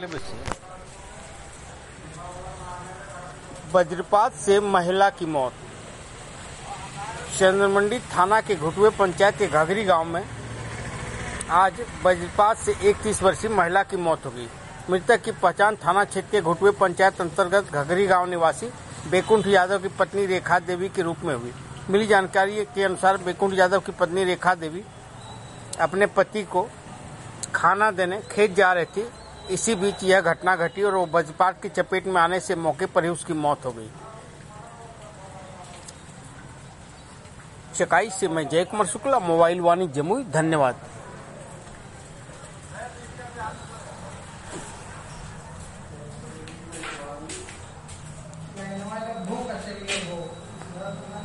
ले बच्चे। वज्रपात से महिला की मौत। चंद्रमंडी थाना के घुटुए पंचायत के घघरी गांव में आज वज्रपात से एक 30 वर्षीय महिला की मौत हो गई। मृतक की पहचान थाना क्षेत्र के घुटुए पंचायत अंतर्गत घघरी गांव निवासी बैकुंठ यादव की पत्नी रेखा देवी के रूप में हुई। मिली जानकारी के अनुसार बैकुंठ यादव की पत्नी रेखा देवी अपने पति को खाना देने खेत जा रही थी। इसी बीच यह घटना घटी और वो वज्रपात की चपेट में आने से मौके पर ही उसकी मौत हो गई। चकाई से मैं जय कुमार शुक्ला, मोबाइल वाणी जमुई। धन्यवाद।